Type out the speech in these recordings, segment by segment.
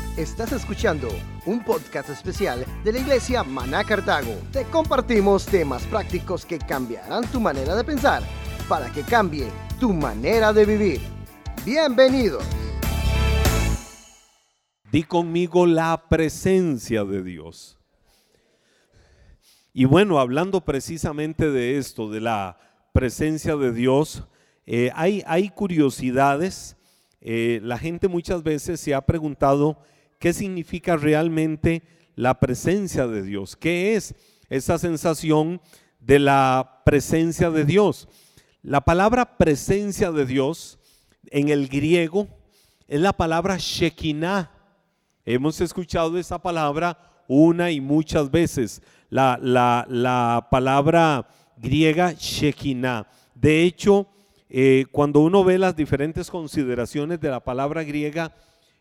Estás escuchando un podcast especial de la Iglesia Maná Cartago. Te compartimos temas prácticos que cambiarán tu manera de pensar para que cambie tu manera de vivir. Bienvenidos. Di conmigo la presencia de Dios. Y bueno, hablando precisamente de esto, de la presencia de Dios, hay curiosidades. La gente muchas veces se ha preguntado qué significa realmente la presencia de Dios. ¿Qué es esa sensación de la presencia de Dios? La palabra presencia de Dios en el griego es la palabra Shekinah. Hemos escuchado esa palabra una y muchas veces, la palabra griega Shekinah. De hecho, cuando uno ve las diferentes consideraciones de la palabra griega,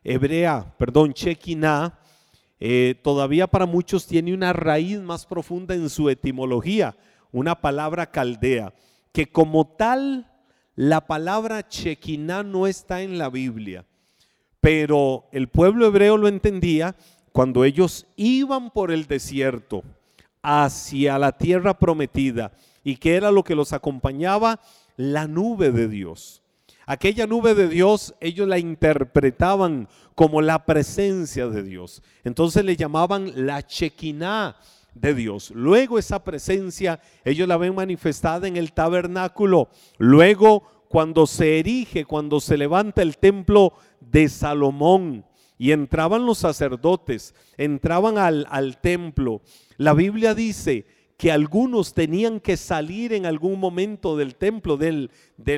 Shekinah, todavía para muchos tiene una raíz más profunda en su etimología, una palabra caldea, que como tal, la palabra Shekinah no está en la Biblia. Pero el pueblo hebreo lo entendía cuando ellos iban por el desierto hacia la tierra prometida. ¿Y qué era lo que los acompañaba? La nube de Dios. Aquella nube de Dios ellos la interpretaban como la presencia de Dios. Entonces le llamaban la Shekinah de Dios. Luego esa presencia ellos la ven manifestada en el tabernáculo. Luego cuando se erige, cuando se levanta el templo de Salomón y entraban los sacerdotes, entraban al templo. La Biblia dice que algunos tenían que salir en algún momento del templo, del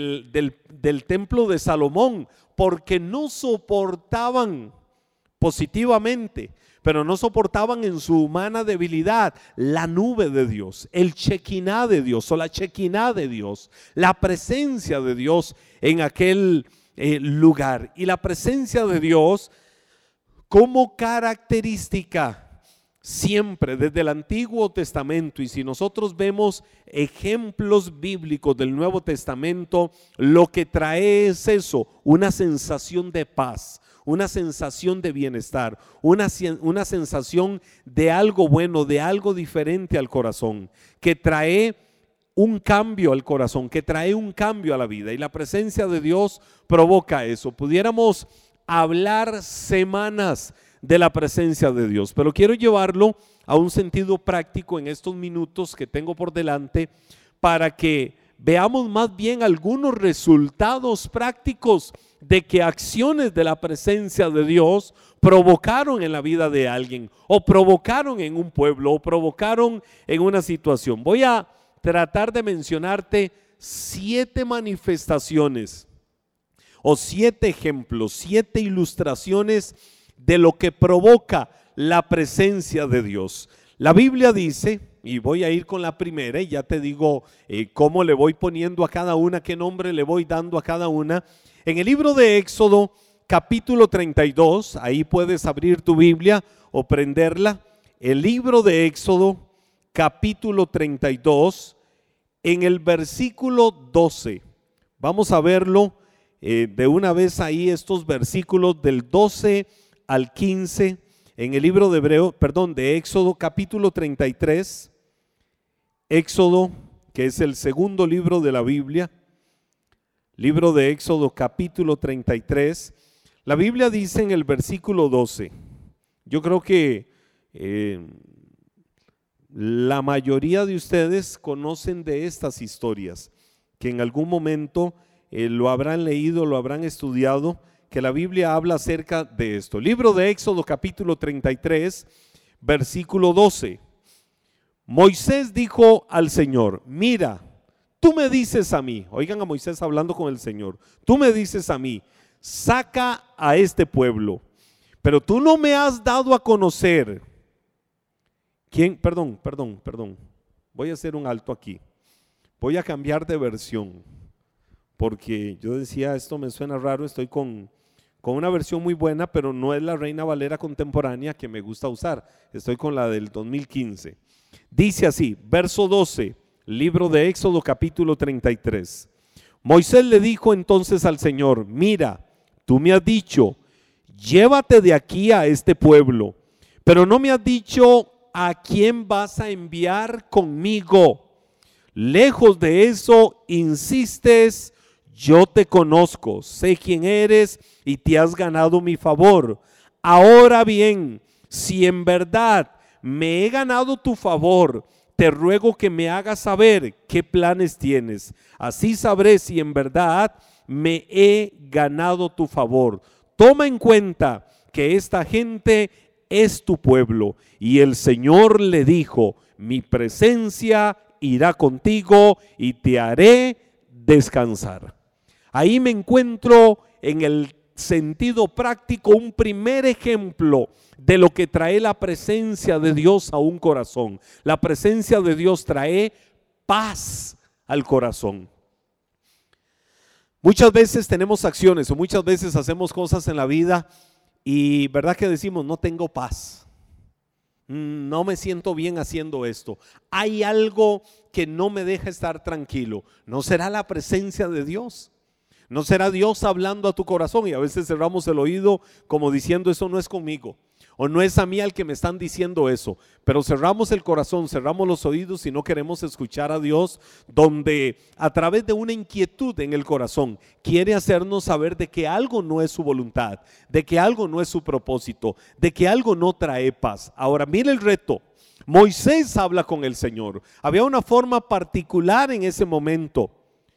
templo de Salomón, porque no soportaban positivamente, pero no soportaban en su humana debilidad la nube de Dios, el Shekinah de Dios o la Shekinah de Dios, la presencia de Dios en aquel lugar. Y la presencia de Dios como característica siempre desde el Antiguo Testamento, y si nosotros vemos ejemplos bíblicos del Nuevo Testamento, lo que trae es eso, una sensación de paz, una sensación de bienestar, una sensación de algo bueno, de algo diferente al corazón, que trae un cambio al corazón, que trae un cambio a la vida, y la presencia de Dios provoca eso. Pudiéramos hablar semanas de la presencia de Dios, pero quiero llevarlo a un sentido práctico en estos minutos que tengo por delante para que veamos más bien algunos resultados prácticos de que acciones de la presencia de Dios provocaron en la vida de alguien, o provocaron en un pueblo, o provocaron en una situación. Voy a tratar de mencionarte 7 manifestaciones o 7 ejemplos, 7 ilustraciones de lo que provoca la presencia de Dios. La Biblia dice, y voy a ir con la primera y ya te digo cómo le voy poniendo a cada una, qué nombre le voy dando a cada una. En el libro de Éxodo capítulo 32, ahí puedes abrir tu Biblia o prenderla. El libro de Éxodo capítulo 32, en el versículo 12. Vamos a verlo de una vez ahí, estos versículos del 12 al 15 en el libro de Éxodo capítulo 33, Éxodo, que es el segundo libro de la Biblia, libro de Éxodo capítulo 33. La Biblia dice en el versículo 12, yo creo que la mayoría de ustedes conocen de estas historias, que en algún momento lo habrán leído, lo habrán estudiado, que la Biblia habla acerca de esto. Libro de Éxodo capítulo 33, versículo 12. Moisés dijo al Señor, mira, tú me dices a mí, oigan a Moisés hablando con el Señor, tú me dices a mí, saca a este pueblo, pero tú no me has dado a conocer. ¿Quién? Perdón, voy a hacer un alto aquí, voy a cambiar de versión, porque yo decía, esto me suena raro, estoy con una versión muy buena, pero no es la Reina Valera contemporánea que me gusta usar, estoy con la del 2015. Dice así, verso 12, libro de Éxodo capítulo 33. Moisés le dijo entonces al Señor, mira, tú me has dicho, llévate de aquí a este pueblo, pero no me has dicho a quién vas a enviar conmigo. Lejos de eso, insistes, yo te conozco, sé quién eres y te has ganado mi favor. Ahora bien, si en verdad me he ganado tu favor, te ruego que me hagas saber qué planes tienes. Así sabré si en verdad me he ganado tu favor. Toma en cuenta que esta gente es tu pueblo. Y el Señor le dijo, mi presencia irá contigo y te haré descansar. Ahí me encuentro en el sentido práctico un primer ejemplo de lo que trae la presencia de Dios a un corazón. La presencia de Dios trae paz al corazón. Muchas veces tenemos acciones o muchas veces hacemos cosas en la vida y verdad que decimos no tengo paz, no me siento bien haciendo esto, hay algo que no me deja estar tranquilo. ¿No será la presencia de Dios? ¿No será Dios hablando a tu corazón? Y a veces cerramos el oído como diciendo eso no es conmigo, o no es a mí al que me están diciendo eso. Pero cerramos el corazón, cerramos los oídos y no queremos escuchar a Dios, donde a través de una inquietud en el corazón quiere hacernos saber de que algo no es su voluntad, de que algo no es su propósito, de que algo no trae paz. Ahora mire el reto. Moisés habla con el Señor. Había una forma particular en ese momento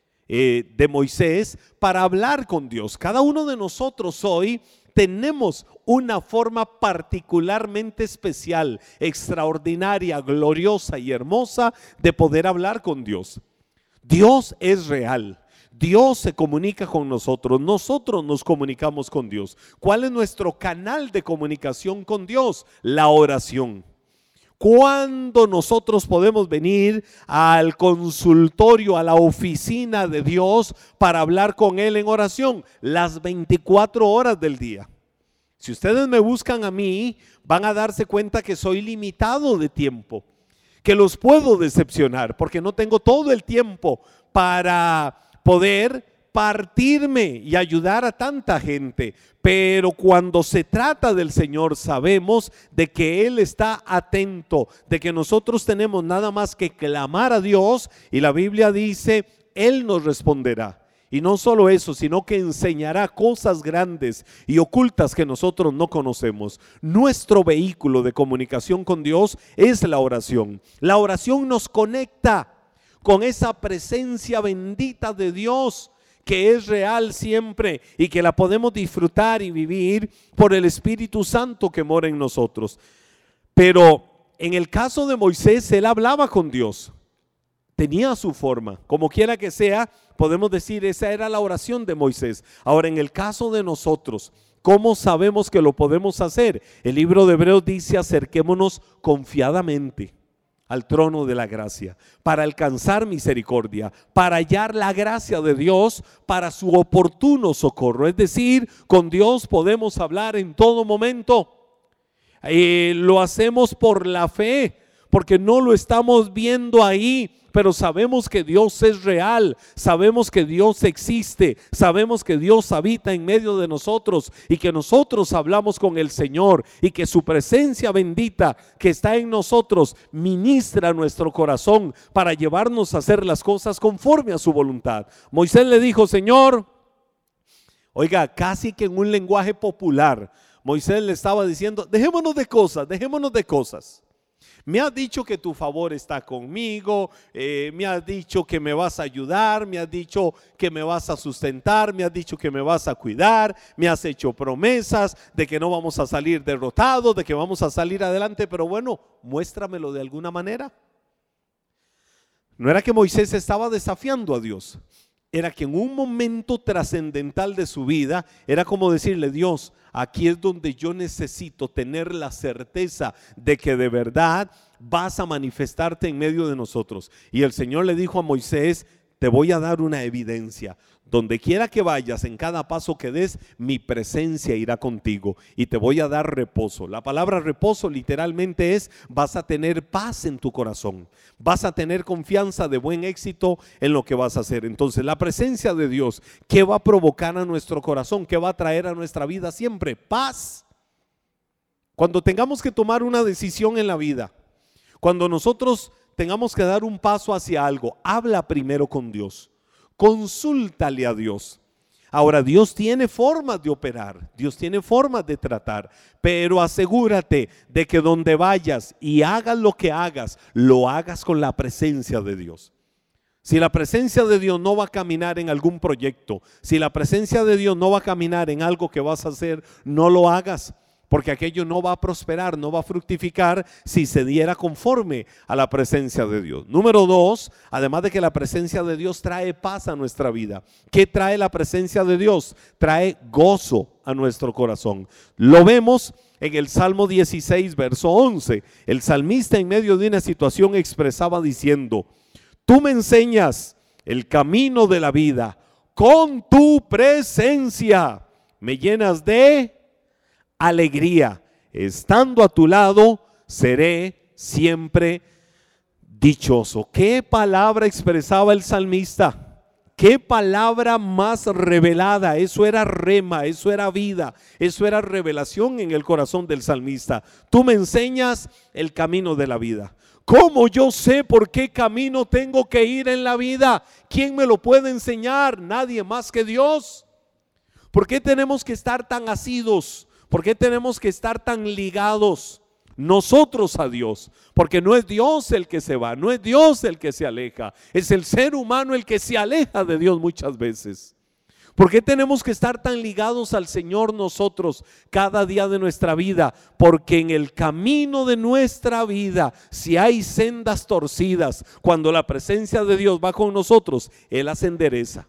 de Moisés para hablar con Dios. Cada uno de nosotros hoy tenemos una forma particularmente especial, extraordinaria, gloriosa y hermosa de poder hablar con Dios. Dios es real. Dios se comunica con nosotros, nosotros nos comunicamos con Dios. ¿Cuál es nuestro canal de comunicación con Dios? La oración. ¿Cuándo nosotros podemos venir al consultorio, a la oficina de Dios para hablar con Él en oración? Las 24 horas del día. Si ustedes me buscan a mí, van a darse cuenta que soy limitado de tiempo, que los puedo decepcionar porque no tengo todo el tiempo para poder partirme y ayudar a tanta gente. Pero cuando se trata del Señor sabemos de que Él está atento, de que nosotros tenemos nada más que clamar a Dios y la Biblia dice, Él nos responderá. Y no solo eso, sino que enseñará cosas grandes y ocultas que nosotros no conocemos. Nuestro vehículo de comunicación con Dios es la oración. La oración nos conecta con esa presencia bendita de Dios, que es real siempre y que la podemos disfrutar y vivir por el Espíritu Santo que mora en nosotros. Pero en el caso de Moisés, él hablaba con Dios, tenía su forma, como quiera que sea, podemos decir esa era la oración de Moisés. Ahora en el caso de nosotros, ¿cómo sabemos que lo podemos hacer? El libro de Hebreos dice, acerquémonos confiadamente al trono de la gracia, para alcanzar misericordia, para hallar la gracia de Dios para su oportuno socorro. Es decir, con Dios podemos hablar en todo momento. Lo hacemos por la fe, porque no lo estamos viendo ahí, pero sabemos que Dios es real, sabemos que Dios existe, sabemos que Dios habita en medio de nosotros y que nosotros hablamos con el Señor y que su presencia bendita que está en nosotros ministra nuestro corazón para llevarnos a hacer las cosas conforme a su voluntad. Moisés le dijo, Señor, oiga, casi que en un lenguaje popular, Moisés le estaba diciendo, dejémonos de cosas. Me has dicho que tu favor está conmigo, me has dicho que me vas a ayudar, me has dicho que me vas a sustentar, me has dicho que me vas a cuidar, me has hecho promesas de que no vamos a salir derrotados, de que vamos a salir adelante, pero bueno, muéstramelo de alguna manera. No era que Moisés estaba desafiando a Dios, era que en un momento trascendental de su vida, era como decirle, Dios, aquí es donde yo necesito tener la certeza de que de verdad vas a manifestarte en medio de nosotros. Y el Señor le dijo a Moisés, te voy a dar una evidencia. Donde quiera que vayas, en cada paso que des, mi presencia irá contigo y te voy a dar reposo. La palabra reposo literalmente es: vas a tener paz en tu corazón, vas a tener confianza de buen éxito en lo que vas a hacer. Entonces, la presencia de Dios, ¿qué va a provocar a nuestro corazón? ¿Qué va a traer a nuestra vida siempre? Paz. Cuando tengamos que tomar una decisión en la vida, cuando nosotros tengamos que dar un paso hacia algo, habla primero con Dios. Consúltale a Dios. Ahora, Dios tiene formas de operar, Dios tiene formas de tratar, pero asegúrate de que donde vayas y hagas lo que hagas, lo hagas con la presencia de Dios. Si la presencia de Dios no va a caminar en algún proyecto, si la presencia de Dios no va a caminar en algo que vas a hacer, no lo hagas. Porque aquello no va a prosperar, no va a fructificar si se diera conforme a la presencia de Dios. Número 2, además de que la presencia de Dios trae paz a nuestra vida. ¿Qué trae la presencia de Dios? Trae gozo a nuestro corazón. Lo vemos en el Salmo 16, verso 11. El salmista, en medio de una situación, expresaba diciendo: tú me enseñas el camino de la vida, con tu presencia me llenas de alegría, estando a tu lado seré siempre dichoso. ¿Qué palabra expresaba el salmista? ¿Qué palabra más revelada? Eso era rema, eso era vida, eso era revelación en el corazón del salmista. Tú me enseñas el camino de la vida. ¿Cómo yo sé por qué camino tengo que ir en la vida? ¿Quién me lo puede enseñar? Nadie más que Dios. ¿Por qué tenemos que estar tan asidos? ¿Por qué tenemos que estar tan ligados nosotros a Dios? Porque no es Dios el que se va, no es Dios el que se aleja, es el ser humano el que se aleja de Dios muchas veces. ¿Por qué tenemos que estar tan ligados al Señor nosotros cada día de nuestra vida? Porque en el camino de nuestra vida, si hay sendas torcidas, cuando la presencia de Dios va con nosotros, Él las endereza.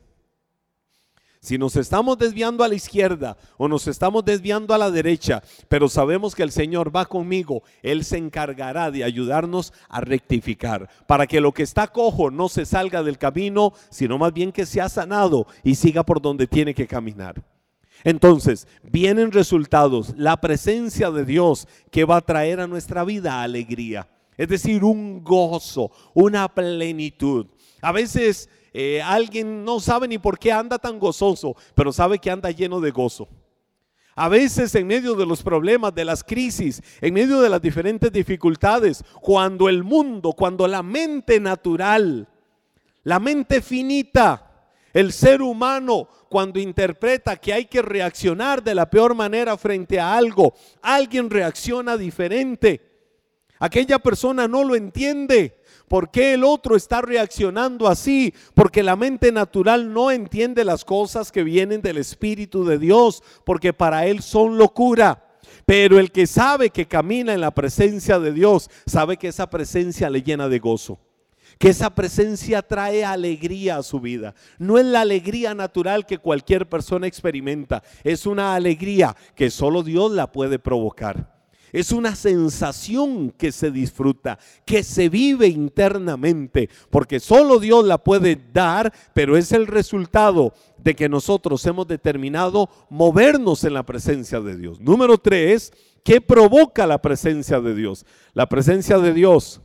Si nos estamos desviando a la izquierda o nos estamos desviando a la derecha, pero sabemos que el Señor va conmigo, Él se encargará de ayudarnos a rectificar, para que lo que está cojo no se salga del camino, sino más bien que sea sanado y siga por donde tiene que caminar. Entonces, vienen resultados, la presencia de Dios que va a traer a nuestra vida alegría, es decir, un gozo, una plenitud. A veces alguien no sabe ni por qué anda tan gozoso, pero sabe que anda lleno de gozo. A veces en medio de los problemas, de las crisis, en medio de las diferentes dificultades, cuando el mundo, cuando la mente natural, la mente finita, el ser humano, cuando interpreta que hay que reaccionar de la peor manera frente a algo, alguien reacciona diferente. Aquella persona no lo entiende. ¿Por qué el otro está reaccionando así? Porque la mente natural no entiende las cosas que vienen del Espíritu de Dios, porque para él son locura. Pero el que sabe que camina en la presencia de Dios, sabe que esa presencia le llena de gozo, que esa presencia trae alegría a su vida. No es la alegría natural que cualquier persona experimenta, es una alegría que solo Dios la puede provocar. Es una sensación que se disfruta, que se vive internamente, porque solo Dios la puede dar, pero es el resultado de que nosotros hemos determinado movernos en la presencia de Dios. Número 3, ¿qué provoca la presencia de Dios? La presencia de Dios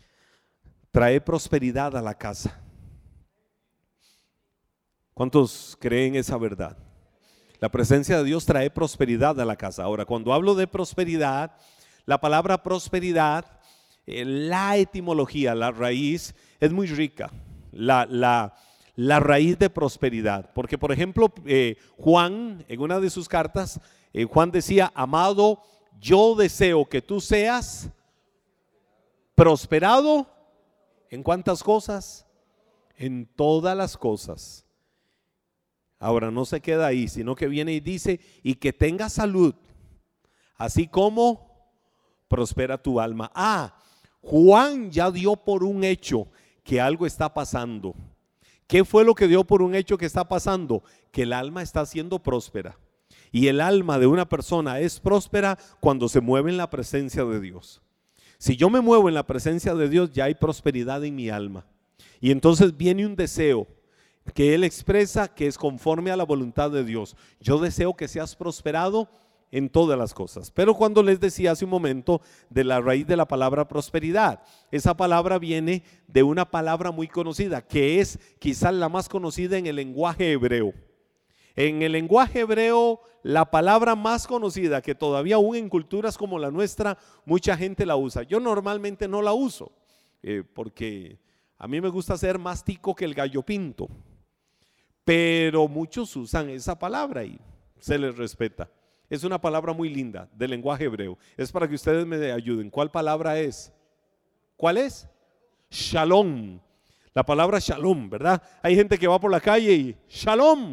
trae prosperidad a la casa. ¿Cuántos creen esa verdad? La presencia de Dios trae prosperidad a la casa. Ahora, cuando hablo de prosperidad, la palabra prosperidad, la etimología, la raíz es muy rica. La raíz de prosperidad. Porque, por ejemplo, Juan, en una de sus cartas, Juan decía: amado, yo deseo que tú seas prosperado. ¿En cuántas cosas? En todas las cosas. Ahora no se queda ahí, sino que viene y dice: y que tengas salud, así como prospera tu alma. Juan ya dio por un hecho que algo está pasando. ¿Qué fue lo que dio por un hecho que está pasando? Que el alma está siendo próspera. Y el alma de una persona es próspera cuando se mueve en la presencia de Dios. Si yo me muevo en la presencia de Dios, ya hay prosperidad en mi alma. Y entonces viene un deseo. que él expresa que es conforme a la voluntad de Dios. Yo deseo que seas prosperado en todas las cosas. Pero cuando les decía hace un momento de la raíz de la palabra prosperidad, esa palabra viene de una palabra muy conocida, que es quizás la más conocida en el lenguaje hebreo. En el lenguaje hebreo, la palabra más conocida, que todavía aún en culturas como la nuestra, mucha gente la usa. Yo normalmente no la uso, porque a mí me gusta ser más tico que el gallo pinto. Pero muchos usan esa palabra y se les respeta. Es una palabra muy linda del lenguaje hebreo. Es para que ustedes me ayuden. ¿Cuál palabra es? ¿Cuál es? Shalom. La palabra shalom, ¿verdad? Hay gente que va por la calle y shalom.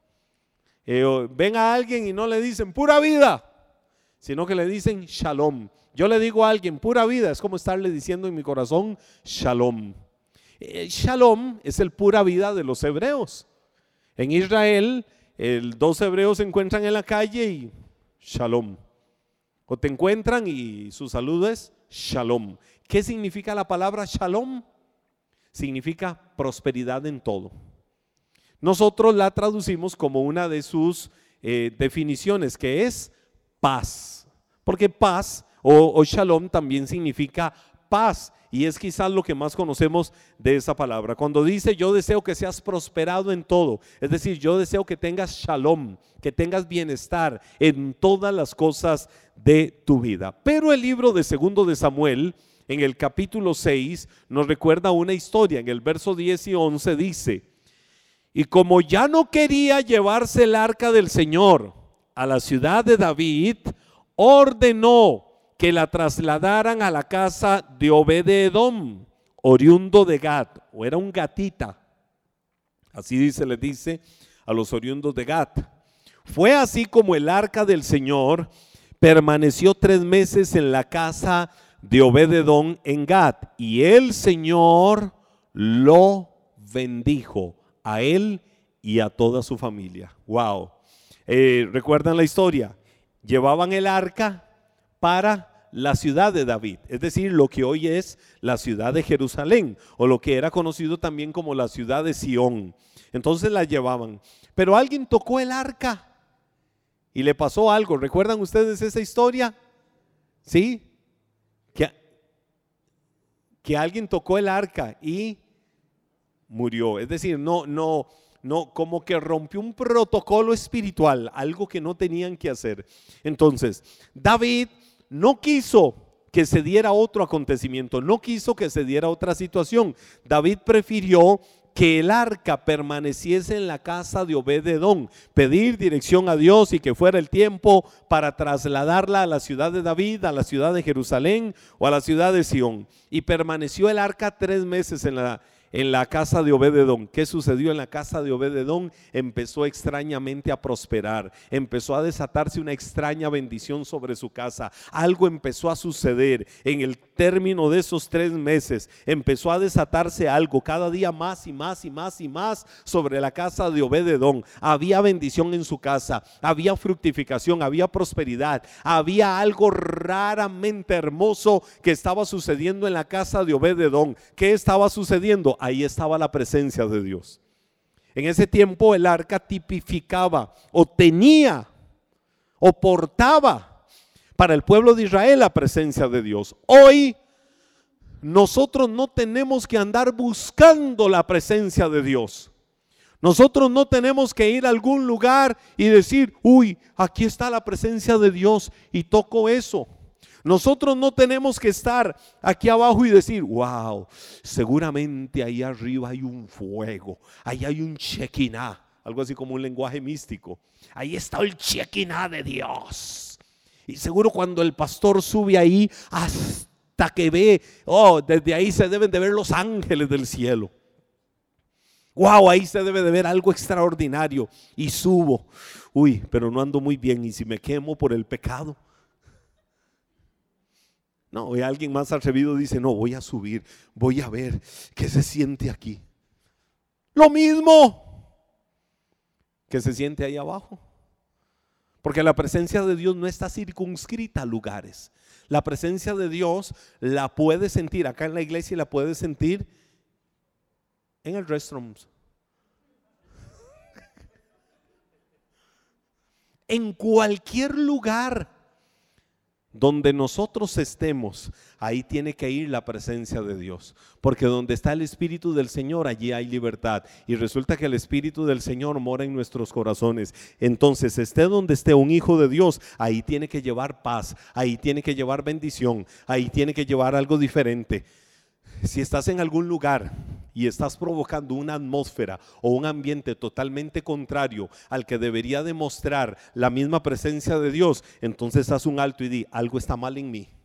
Ven a alguien y no le dicen pura vida, sino que le dicen shalom. Yo le digo a alguien pura vida, es como estarle diciendo en mi corazón shalom. Shalom es el pura vida de los hebreos. En Israel, dos hebreos se encuentran en la calle y shalom. O te encuentran y su saludo es shalom. ¿Qué significa la palabra shalom? Significa prosperidad en todo. Nosotros la traducimos como una de sus definiciones, que es paz. Porque paz o shalom también significa paz. Y es quizás lo que más conocemos de esa palabra. Cuando dice yo deseo que seas prosperado en todo, es decir, yo deseo que tengas shalom, que tengas bienestar en todas las cosas de tu vida. Pero el libro de 2 de Samuel, en el capítulo 6, nos recuerda una historia. En el verso 10 y 11 dice: y como ya no quería llevarse el arca del Señor a la ciudad de David, ordenó que la trasladaran a la casa de Obed-edom, oriundo de Gad, o era un gatita, así se le dice a los oriundos de Gad. Fue así como el arca del Señor permaneció 3 meses en la casa de Obed-edom en Gad, y el Señor lo bendijo a él y a toda su familia. Wow. ¿Recuerdan la historia? Llevaban el arca para la ciudad de David, es decir, lo que hoy es la ciudad de Jerusalén, o lo que era conocido también como la ciudad de Sión. Entonces la llevaban, pero alguien tocó el arca y le pasó algo. ¿Recuerdan ustedes esa historia? ¿Sí? Que alguien tocó el arca y murió. Es decir, no, como que rompió un protocolo espiritual, algo que no tenían que hacer. Entonces, David no quiso que se diera otro acontecimiento, no quiso que se diera otra situación. David prefirió que el arca permaneciese en la casa de Obed-edom, pedir dirección a Dios y que fuera el tiempo para trasladarla a la ciudad de David, a la ciudad de Jerusalén o a la ciudad de Sión. Y permaneció el arca 3 meses en la casa de Obed-edom. ¿Qué sucedió en la casa de Obed-edom? Empezó extrañamente a prosperar, empezó a desatarse una extraña bendición sobre su casa. Algo empezó a suceder en el término de esos 3 meses. Empezó a desatarse algo cada día más y más y más y más sobre la casa de Obed-edom. Había bendición en su casa, había fructificación, había prosperidad, había algo raramente hermoso que estaba sucediendo en la casa de Obed-edom. ¿Qué estaba sucediendo? Ahí estaba la presencia de Dios. En ese tiempo el arca tipificaba o tenía o portaba para el pueblo de Israel la presencia de Dios. Hoy nosotros no tenemos que andar buscando la presencia de Dios. Nosotros no tenemos que ir a algún lugar y decir, uy, aquí está la presencia de Dios y toco eso. Nosotros no tenemos que estar aquí abajo y decir, wow, seguramente ahí arriba hay un fuego, ahí hay un Shekinah, algo así como un lenguaje místico. Ahí está el Shekinah de Dios. Y seguro cuando el pastor sube ahí, hasta que ve, desde ahí se deben de ver los ángeles del cielo. Wow, ahí se debe de ver algo extraordinario. Y subo, uy, pero no ando muy bien, y si me quemo por el pecado. No, y alguien más atrevido dice, no, voy a subir, voy a ver qué se siente aquí. Lo mismo que se siente ahí abajo. Porque la presencia de Dios no está circunscrita a lugares. La presencia de Dios la puedes sentir acá en la iglesia y la puedes sentir en el restroom. En cualquier lugar donde nosotros estemos, ahí tiene que ir la presencia de Dios, porque donde está el Espíritu del Señor, allí hay libertad, y resulta que el Espíritu del Señor mora en nuestros corazones. Entonces, esté donde esté un hijo de Dios, ahí tiene que llevar paz, ahí tiene que llevar bendición, ahí tiene que llevar algo diferente. Si estás en algún lugar y estás provocando una atmósfera o un ambiente totalmente contrario al que debería demostrar la misma presencia de Dios, entonces haz un alto y di: algo está mal en mí.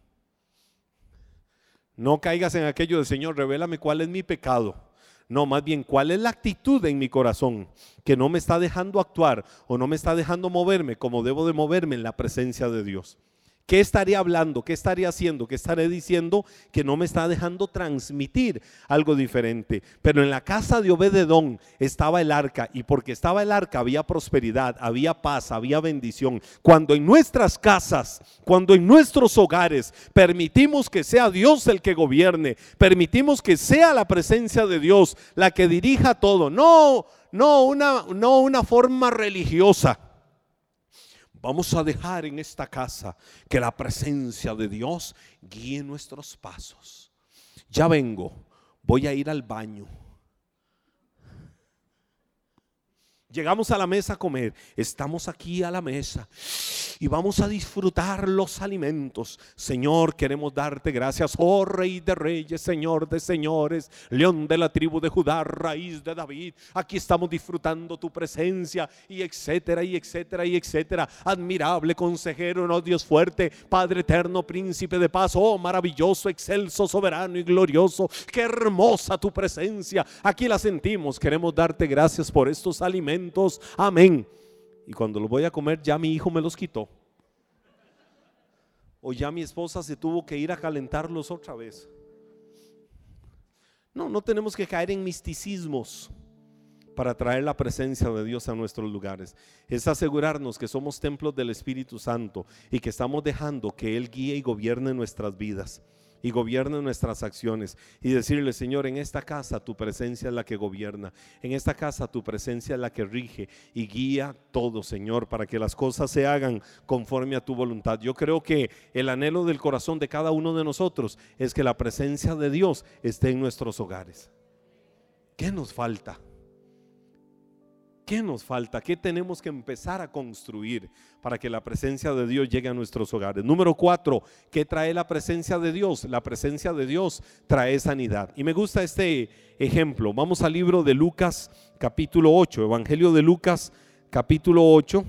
No caigas en aquello de: Señor, revélame cuál es mi pecado. No, más bien, cuál es la actitud en mi corazón que no me está dejando actuar o no me está dejando moverme como debo de moverme en la presencia de Dios. ¿Qué estaría hablando? ¿Qué estaría haciendo? ¿Qué estaré diciendo que no me está dejando transmitir algo diferente? Pero en la casa de Obed-edom estaba el arca, y porque estaba el arca había prosperidad, había paz, había bendición. Cuando en nuestras casas, cuando en nuestros hogares permitimos que sea Dios el que gobierne, permitimos que sea la presencia de Dios la que dirija todo, no una forma religiosa. Vamos a dejar en esta casa que la presencia de Dios guíe nuestros pasos. Ya vengo, voy a ir al baño. Llegamos a la mesa a comer, estamos aquí a la mesa y vamos a disfrutar los alimentos. Señor, queremos darte gracias, oh Rey de Reyes, Señor de Señores, León de la tribu de Judá, Raíz de David. Aquí estamos disfrutando tu presencia, y etcétera, y etcétera, y etcétera. Admirable consejero, no Dios fuerte, Padre eterno, príncipe de paz, oh maravilloso, excelso, soberano y glorioso. Qué hermosa tu presencia, aquí la sentimos. Queremos darte gracias por estos alimentos. Amén. Y cuando los voy a comer, ya mi hijo me los quitó, o ya mi esposa se tuvo que ir a calentarlos otra vez. No tenemos que caer en misticismos para traer la presencia de Dios a nuestros lugares. Es asegurarnos que somos templos del Espíritu Santo y que estamos dejando que Él guíe y gobierne nuestras vidas y gobierne nuestras acciones, y decirle: Señor, en esta casa tu presencia es la que gobierna, en esta casa tu presencia es la que rige y guía todo, Señor, para que las cosas se hagan conforme a tu voluntad. Yo creo que el anhelo del corazón de cada uno de nosotros es que la presencia de Dios esté en nuestros hogares. ¿Qué nos falta? ¿Qué nos falta? ¿Qué tenemos que empezar a construir para que la presencia de Dios llegue a nuestros hogares? Número 4, ¿qué trae la presencia de Dios? La presencia de Dios trae sanidad. Y me gusta este ejemplo. Vamos al libro de Lucas capítulo 8, Evangelio de Lucas capítulo 8,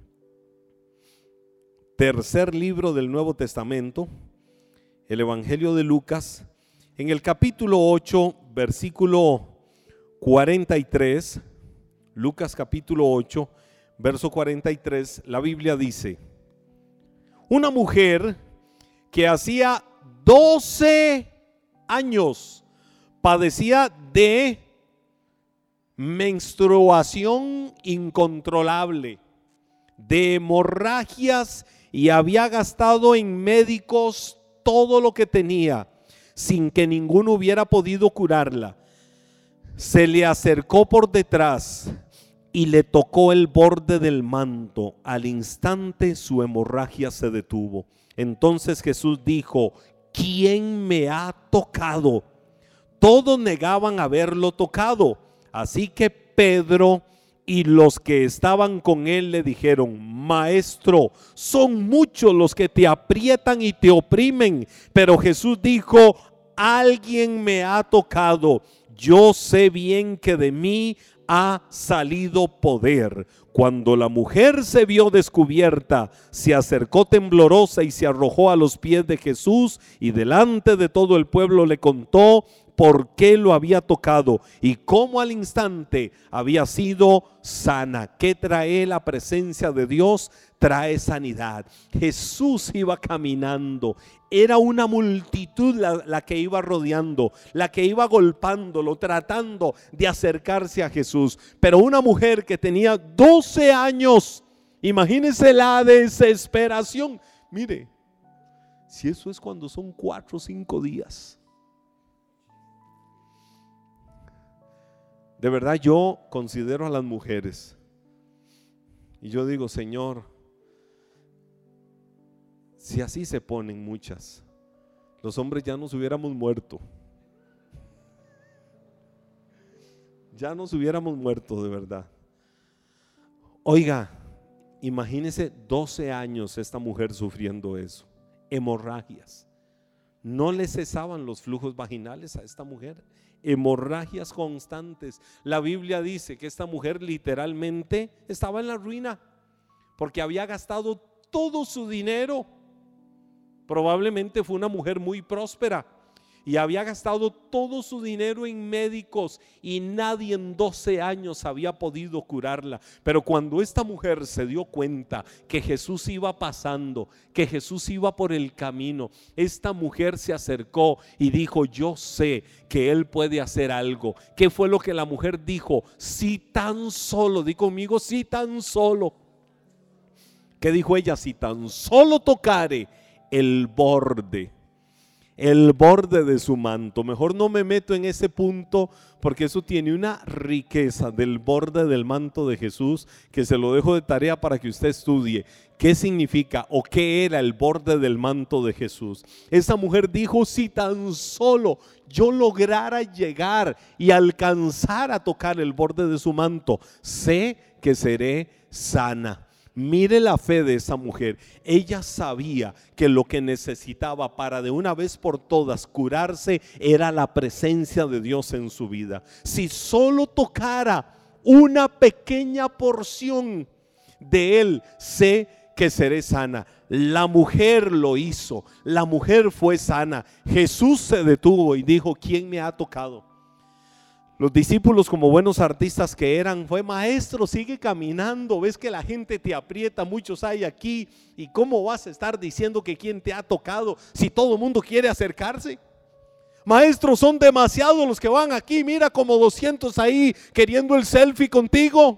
tercer libro del Nuevo Testamento, el Evangelio de Lucas. En el capítulo 8, versículo 43, Lucas capítulo 8, verso 43, la Biblia dice: una mujer que hacía 12 años padecía de menstruación incontrolable, de hemorragias, y había gastado en médicos todo lo que tenía sin que ninguno hubiera podido curarla. Se le acercó por detrás y le tocó el borde del manto. Al instante su hemorragia se detuvo. Entonces Jesús dijo: ¿quién me ha tocado? Todos negaban haberlo tocado. Así que Pedro y los que estaban con él le dijeron: Maestro, son muchos los que te aprietan y te oprimen. Pero Jesús dijo: alguien me ha tocado. Yo sé bien que de mí ha salido poder. Cuando la mujer se vio descubierta, se acercó temblorosa y se arrojó a los pies de Jesús, y delante de todo el pueblo le contó por qué lo había tocado y cómo al instante había sido sana. ¿Qué trae la presencia de Dios? Trae sanidad. Jesús iba caminando, era una multitud la que iba rodeando, la que iba golpándolo, tratando de acercarse a Jesús. Pero una mujer que tenía 12 años, imagínense la desesperación. Mire, si eso es cuando son 4 o 5 días. De verdad yo considero a las mujeres y yo digo: Señor, Si así se ponen muchas, los hombres ya nos hubiéramos muerto. Ya nos hubiéramos muerto de verdad. Oiga, imagínese 12 años esta mujer sufriendo eso, hemorragias. No le cesaban los flujos vaginales a esta mujer, hemorragias constantes. La Biblia dice que esta mujer literalmente estaba en la ruina porque había gastado todo su dinero. Probablemente fue una mujer muy próspera y había gastado todo su dinero en médicos y nadie en 12 años había podido curarla. Pero cuando esta mujer se dio cuenta que Jesús iba pasando, que Jesús iba por el camino, esta mujer se acercó y dijo: yo sé que Él puede hacer algo. ¿Qué fue lo que la mujer dijo? Si tan solo, di conmigo, si tan solo. ¿Qué dijo ella? Si tan solo tocare el borde de su manto. Mejor no me meto en ese punto porque eso tiene una riqueza del borde del manto de Jesús que se lo dejo de tarea para que usted estudie qué significa o qué era el borde del manto de Jesús. Esa mujer dijo: si tan solo yo lograra llegar y alcanzar a tocar el borde de su manto, sé que seré sana. Mire la fe de esa mujer. Ella sabía que lo que necesitaba para de una vez por todas curarse era la presencia de Dios en su vida. Si solo tocara una pequeña porción de Él, sé que seré sana. La mujer lo hizo, la mujer fue sana. Jesús se detuvo y dijo: ¿quién me ha tocado? Los discípulos, como buenos artistas que eran, fue: maestro, sigue caminando, ves que la gente te aprieta, muchos hay aquí, y cómo vas a estar diciendo que quién te ha tocado si todo el mundo quiere acercarse. Maestro, son demasiados los que van aquí, mira como 200 ahí queriendo el selfie contigo.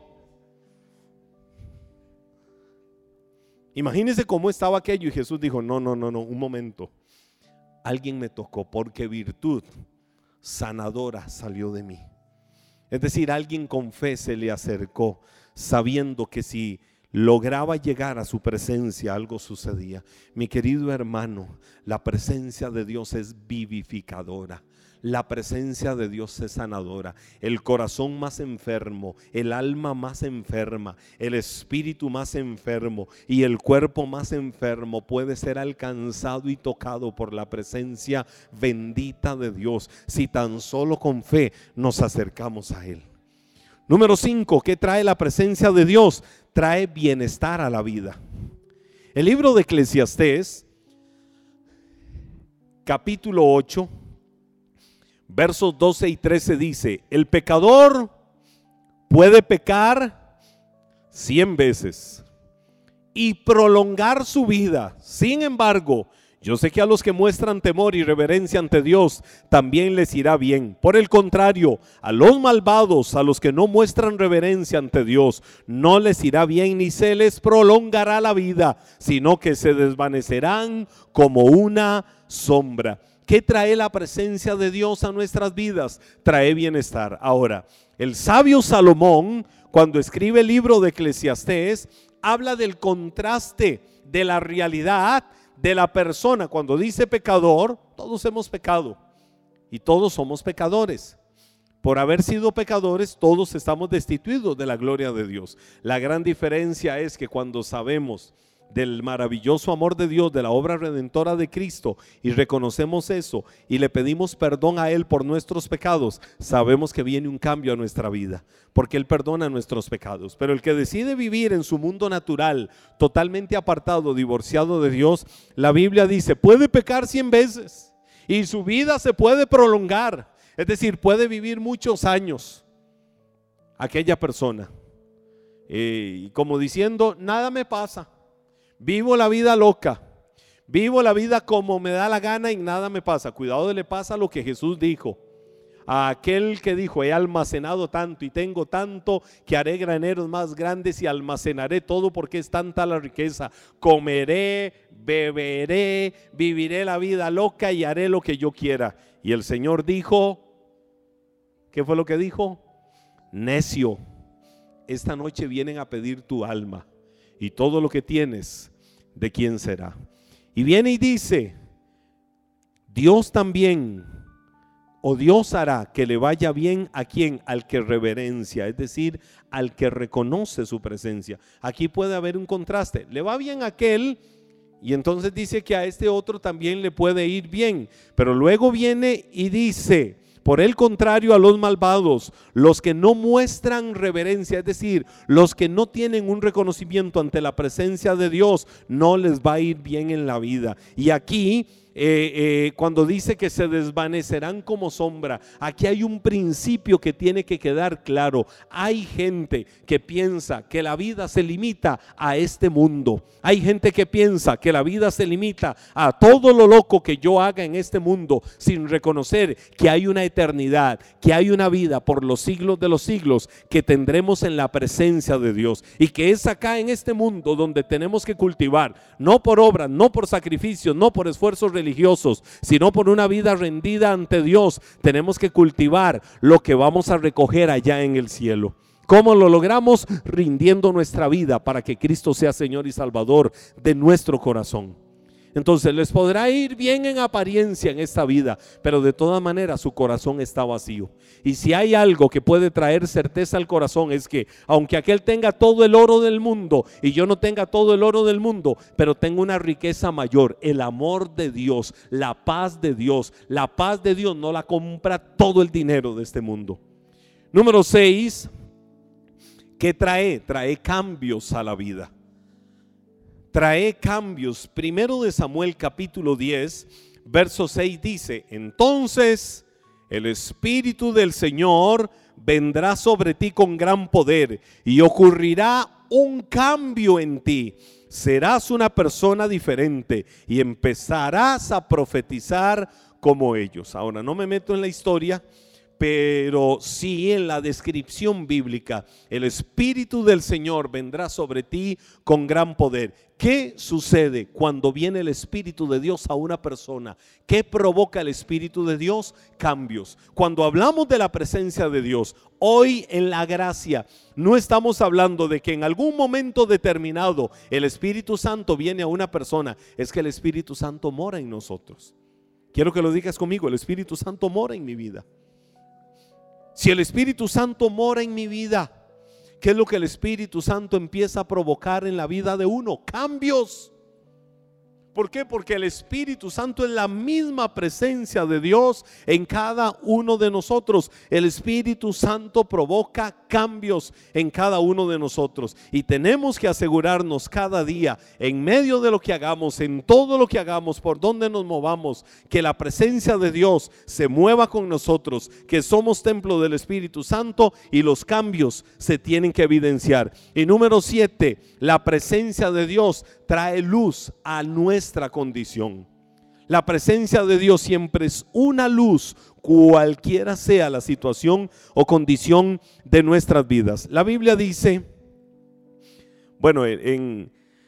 Imagínense cómo estaba aquello, y Jesús dijo: no, un momento, alguien me tocó porque virtud sanadora salió de mí. Es decir, alguien con fe se le acercó, sabiendo que si lograba llegar a su presencia algo sucedía. Mi querido hermano, la presencia de Dios es vivificadora. La presencia de Dios es sanadora. El corazón más enfermo, el alma más enferma, el espíritu más enfermo y el cuerpo más enfermo puede ser alcanzado y tocado por la presencia bendita de Dios, si tan solo con fe nos acercamos a Él. Número 5, ¿qué trae la presencia de Dios? Trae bienestar a la vida. El libro de Eclesiastés, capítulo 8, versos 12 y 13 dice: el pecador puede pecar 100 veces y prolongar su vida. Sin embargo, yo sé que a los que muestran temor y reverencia ante Dios también les irá bien. Por el contrario, a los malvados, a los que no muestran reverencia ante Dios, no les irá bien ni se les prolongará la vida, sino que se desvanecerán como una sombra. ¿Qué trae la presencia de Dios a nuestras vidas? Trae bienestar. Ahora, el sabio Salomón, cuando escribe el libro de Eclesiastés, habla del contraste de la realidad de la persona. Cuando dice pecador, todos hemos pecado y todos somos pecadores. Por haber sido pecadores, todos estamos destituidos de la gloria de Dios. La gran diferencia es que cuando sabemos del maravilloso amor de Dios, de la obra redentora de Cristo, y reconocemos eso y le pedimos perdón a Él por nuestros pecados, sabemos que viene un cambio a nuestra vida, porque Él perdona nuestros pecados. Pero el que decide vivir en su mundo natural, totalmente apartado, divorciado de Dios, la Biblia dice, puede pecar 100 veces y su vida se puede prolongar, es decir, puede vivir muchos años aquella persona, y como diciendo, nada me pasa. Vivo la vida loca, vivo la vida como me da la gana y nada me pasa. Cuidado, le pasa lo que Jesús dijo a aquel que dijo: he almacenado tanto y tengo tanto que haré graneros más grandes y almacenaré todo porque es tanta la riqueza. Comeré, beberé, viviré la vida loca y haré lo que yo quiera. Y el Señor dijo, ¿qué fue lo que dijo? Necio, esta noche vienen a pedir tu alma y todo lo que tienes, ¿de quién será? Y viene y dice, Dios también, o Dios hará que le vaya bien a quien, al que reverencia, es decir, al que reconoce su presencia. Aquí puede haber un contraste, le va bien a aquel, y entonces dice que a este otro también le puede ir bien, pero luego viene y dice, por el contrario a los malvados, los que no muestran reverencia, es decir, los que no tienen un reconocimiento ante la presencia de Dios, no les va a ir bien en la vida. Y aquí cuando dice que se desvanecerán como sombra, aquí hay un principio que tiene que quedar claro. Hay gente que piensa que la vida se limita a este mundo. Hay gente que piensa que la vida se limita a todo lo loco que yo haga en este mundo, sin reconocer que hay una eternidad, que hay una vida por los siglos de los siglos que tendremos en la presencia de Dios, y que es acá en este mundo donde tenemos que cultivar, no por obras, no por sacrificios, no por esfuerzos religiosos, sino por una vida rendida ante Dios. Tenemos que cultivar lo que vamos a recoger allá en el cielo. ¿Cómo lo logramos? Rindiendo nuestra vida para que Cristo sea Señor y Salvador de nuestro corazón. Entonces les podrá ir bien en apariencia en esta vida, pero de todas maneras su corazón está vacío. Y si hay algo que puede traer certeza al corazón, es que aunque aquel tenga todo el oro del mundo y yo no tenga todo el oro del mundo, pero tengo una riqueza mayor, el amor de Dios, la paz de Dios. La paz de Dios no la compra todo el dinero de este mundo. Número 6, ¿qué trae? Trae cambios a la vida. Trae cambios. Primero de Samuel capítulo 10 verso 6 dice: entonces el Espíritu del Señor vendrá sobre ti con gran poder y ocurrirá un cambio en ti. Serás una persona diferente y empezarás a profetizar como ellos. Ahora no me meto en la historia, pero sí en la descripción bíblica. El Espíritu del Señor vendrá sobre ti con gran poder. ¿Qué sucede cuando viene el Espíritu de Dios a una persona? ¿Qué provoca el Espíritu de Dios? Cambios. Cuando hablamos de la presencia de Dios, hoy en la gracia, no estamos hablando de que en algún momento determinado el Espíritu Santo viene a una persona. Es que el Espíritu Santo mora en nosotros. Quiero que lo digas conmigo: el Espíritu Santo mora en mi vida. Si el Espíritu Santo mora en mi vida, ¿qué es lo que el Espíritu Santo empieza a provocar en la vida de uno? Cambios. ¿Por qué? Porque el Espíritu Santo es la misma presencia de Dios en cada uno de nosotros. El Espíritu Santo provoca cambios en cada uno de nosotros, y tenemos que asegurarnos cada día, en medio de lo que hagamos, en todo lo que hagamos, por donde nos movamos, que la presencia de Dios se mueva con nosotros, que somos templo del Espíritu Santo, y los cambios se tienen que evidenciar. Y número 7, la presencia de Dios trae luz a nuestra condición. La presencia de Dios siempre es una luz, cualquiera sea la situación o condición de nuestras vidas. La Biblia dice, bueno, en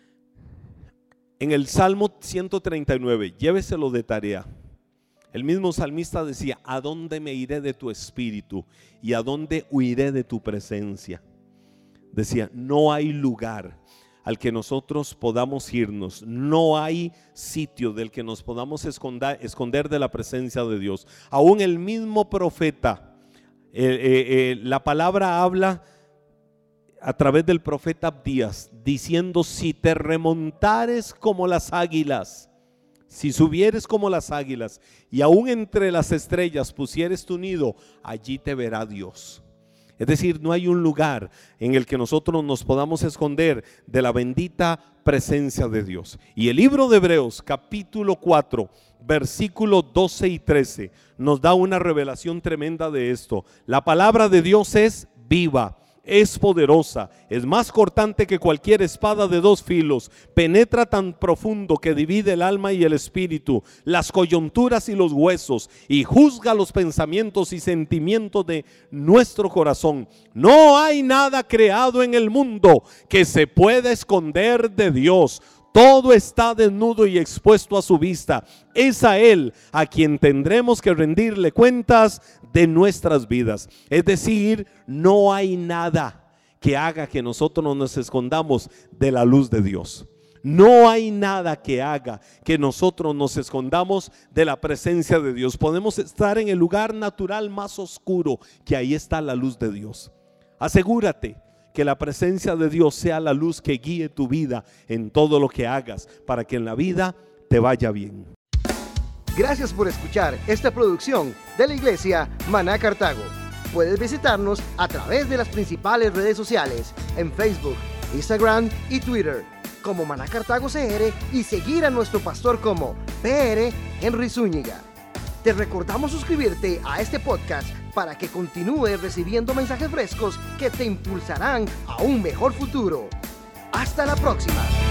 el Salmo 139, lléveselo de tarea. El mismo salmista decía: ¿a dónde me iré de tu espíritu? ¿Y a dónde huiré de tu presencia? Decía, no hay lugar al que nosotros podamos irnos, no hay sitio del que nos podamos esconder de la presencia de Dios. Aún el mismo profeta, la palabra habla a través del profeta Abdías, diciendo: si te remontares como las águilas, si subieres como las águilas, y aún entre las estrellas pusieres tu nido, allí te verá Dios. Es decir, no hay un lugar en el que nosotros nos podamos esconder de la bendita presencia de Dios. Y el libro de Hebreos capítulo 4 versículos 12 y 13 nos da una revelación tremenda de esto. La palabra de Dios es viva, es poderosa, es más cortante que cualquier espada de dos filos, penetra tan profundo que divide el alma y el espíritu, las coyunturas y los huesos, y juzga los pensamientos y sentimientos de nuestro corazón. No hay nada creado en el mundo que se pueda esconder de Dios. Todo está desnudo y expuesto a su vista. Es a Él a quien tendremos que rendirle cuentas de nuestras vidas. Es decir, no hay nada que haga que nosotros nos escondamos de la luz de Dios. No hay nada que haga que nosotros nos escondamos de la presencia de Dios. Podemos estar en el lugar natural más oscuro, que ahí está la luz de Dios. Asegúrate que la presencia de Dios sea la luz que guíe tu vida en todo lo que hagas, para que en la vida te vaya bien. Gracias por escuchar esta producción de la Iglesia Maná Cartago. Puedes visitarnos a través de las principales redes sociales en Facebook, Instagram y Twitter como Maná Cartago CR y seguir a nuestro pastor como PR Henry Zúñiga. Te recordamos suscribirte a este podcast para que continúes recibiendo mensajes frescos que te impulsarán a un mejor futuro. Hasta la próxima.